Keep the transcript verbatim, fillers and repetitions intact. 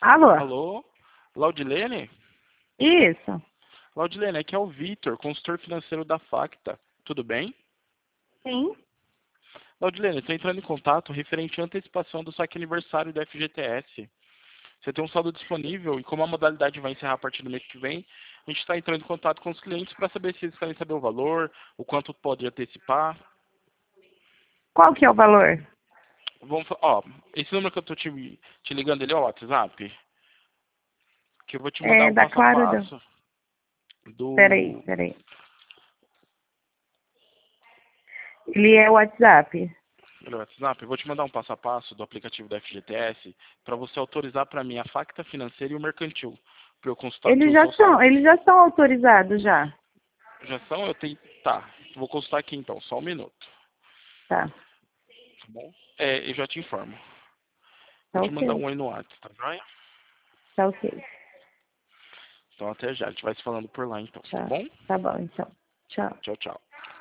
Alô? Alô? Laudilene? Isso. Laudilene, aqui é o Vitor, consultor financeiro da Facta. Tudo bem? Sim. Laudilene, estou entrando em contato referente à antecipação do saque aniversário do F G T S. Você tem um saldo disponível e como a modalidade vai encerrar a partir do mês que vem, a gente está entrando em contato com os clientes para saber se eles querem saber o valor, o quanto pode antecipar. Qual que é o valor? Vamos, fa- ó, esse número que eu estou te, te ligando, ele é o WhatsApp, que eu vou te mandar É um da passo a Claro do... passo Peraí, do... peraí. Ele é o WhatsApp. Pelo WhatsApp, eu vou te mandar um passo a passo do aplicativo da F G T S para você autorizar para mim a Facta Financeira e o Mercantil, para eu consultar aqui Eles o já seu são, saldo. eles já são autorizados já. Já são? Eu tenho... Tá, vou consultar aqui então, só um minuto, Tá, tá bom? É, eu já te informo. Vou tá te mandar ok. um aí no WhatsApp, tá joia? Tá ok. Então até já, a gente vai se falando por lá então, tá Tá, bom? tá bom então. Tchau. Tchau, tchau.